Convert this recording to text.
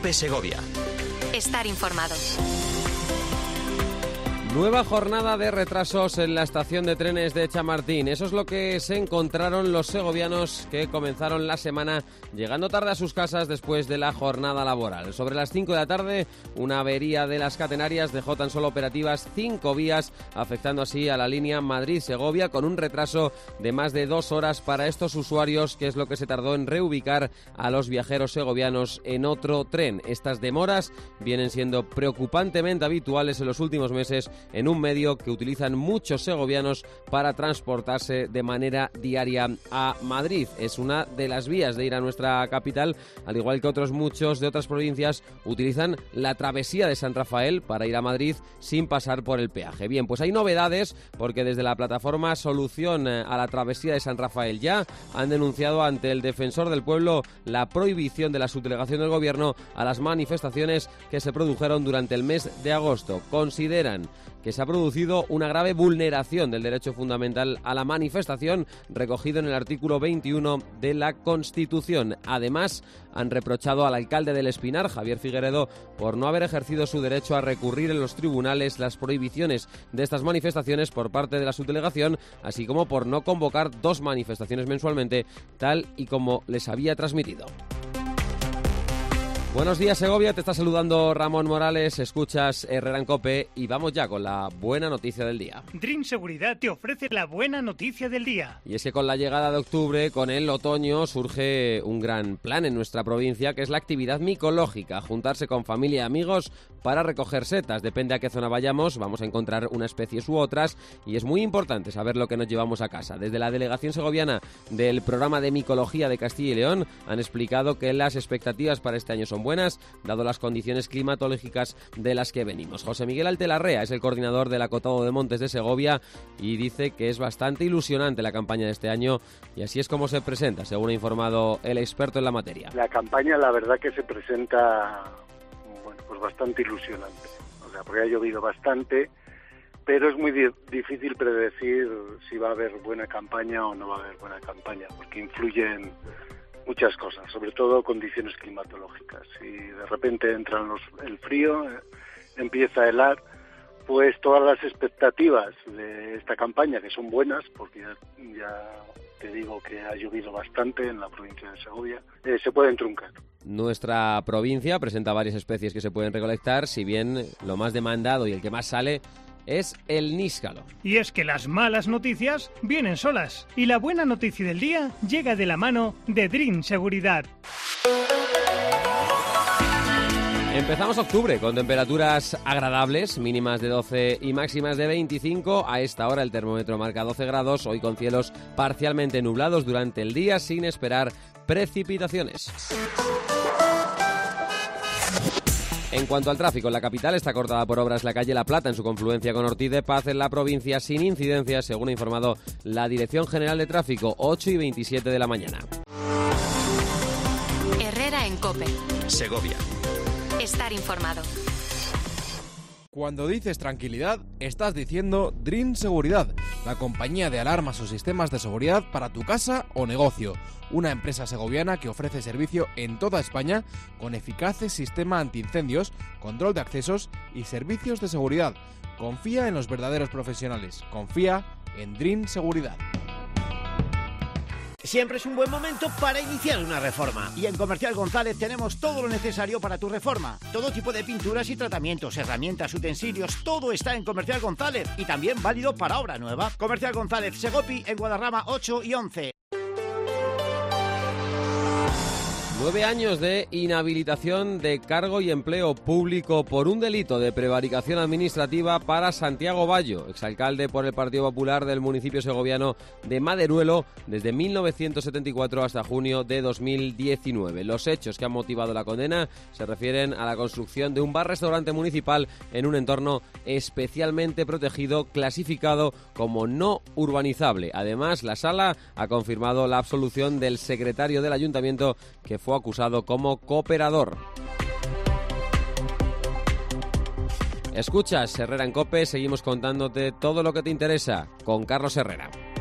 COPE Segovia. Estar informado. Nueva jornada de retrasos en la estación de trenes de Chamartín. Eso es lo que se encontraron los segovianos que comenzaron la semana llegando tarde a sus casas después de la jornada laboral. Sobre las 5 de la tarde, una avería de las catenarias dejó tan solo operativas 5 vías, afectando así a la línea Madrid-Segovia, con un retraso de más de 2 horas para estos usuarios, que es lo que se tardó en reubicar a los viajeros segovianos en otro tren. Estas demoras vienen siendo preocupantemente habituales en los últimos meses en un medio que utilizan muchos segovianos para transportarse de manera diaria a Madrid. Es una de las vías de ir a nuestra capital, al igual que otros muchos de otras provincias utilizan la travesía de San Rafael para ir a Madrid sin pasar por el peaje. Bien, pues hay novedades porque desde la plataforma Solución a la Travesía de San Rafael ya han denunciado ante el Defensor del Pueblo la prohibición de la subdelegación del Gobierno a las manifestaciones que se produjeron durante el mes de agosto. Consideran que se ha producido una grave vulneración del derecho fundamental a la manifestación recogido en el artículo 21 de la Constitución. Además, han reprochado al alcalde del Espinar, Javier Figueredo, por no haber ejercido su derecho a recurrir en los tribunales las prohibiciones de estas manifestaciones por parte de la subdelegación, así como por no convocar 2 manifestaciones mensualmente, tal y como les había transmitido. Buenos días, Segovia, te está saludando Ramón Morales, escuchas Herrera en COPE y vamos ya con la buena noticia del día. Dream Seguridad te ofrece la buena noticia del día. Y es que con la llegada de octubre, con el otoño, surge un gran plan en nuestra provincia, que es la actividad micológica, juntarse con familia y amigos para recoger setas. Depende a qué zona vayamos, vamos a encontrar una especie u otras y es muy importante saber lo que nos llevamos a casa. Desde la delegación segoviana del programa de micología de Castilla y León han explicado que las expectativas para este año son buenas, dado las condiciones climatológicas de las que venimos. José Miguel Altelarrea es el coordinador del Acotado de Montes de Segovia y dice que es bastante ilusionante la campaña de este año y así es como se presenta, según ha informado el experto en la materia. La campaña, la verdad que se presenta, bueno, pues bastante ilusionante, o sea, porque ha llovido bastante, pero es muy difícil predecir si va a haber buena campaña o no va a haber buena campaña, porque influyen muchas cosas, sobre todo condiciones climatológicas. Si de repente entra el frío, empieza a helar, pues todas las expectativas de esta campaña, que son buenas, porque ya te digo que ha llovido bastante en la provincia de Segovia, se pueden truncar. Nuestra provincia presenta varias especies que se pueden recolectar, si bien lo más demandado y el que más sale es el níscalo. Y es que las malas noticias vienen solas y la buena noticia del día llega de la mano de Dream Seguridad. Empezamos octubre con temperaturas agradables, mínimas de 12 y máximas de 25. A esta hora el termómetro marca 12 grados, hoy con cielos parcialmente nublados durante el día sin esperar precipitaciones. En cuanto al tráfico, en la capital está cortada por obras la calle La Plata en su confluencia con Ortiz de Paz en la provincia sin incidencias, según ha informado la Dirección General de Tráfico, 8 y 27 de la mañana. Herrera en COPE. Segovia. Estar informado. Cuando dices tranquilidad, estás diciendo Dream Seguridad, la compañía de alarmas o sistemas de seguridad para tu casa o negocio. Una empresa segoviana que ofrece servicio en toda España con eficaces sistema antiincendios, control de accesos y servicios de seguridad. Confía en los verdaderos profesionales. Confía en Dream Seguridad. Siempre es un buen momento para iniciar una reforma. Y en Comercial González tenemos todo lo necesario para tu reforma. Todo tipo de pinturas y tratamientos, herramientas, utensilios, todo está en Comercial González. Y también válido para obra nueva. Comercial González, Segopi, en Guadarrama 8 y 11. 9 años de inhabilitación de cargo y empleo público por un delito de prevaricación administrativa para Santiago Bayo, exalcalde por el Partido Popular del municipio segoviano de Maderuelo desde 1974 hasta junio de 2019. Los hechos que han motivado la condena se refieren a la construcción de un bar-restaurante municipal en un entorno especialmente protegido, clasificado como no urbanizable. Además, la Sala ha confirmado la absolución del secretario del ayuntamiento, que fue acusado como cooperador. Escuchas Herrera en COPE, seguimos contándote todo lo que te interesa con Carlos Herrera.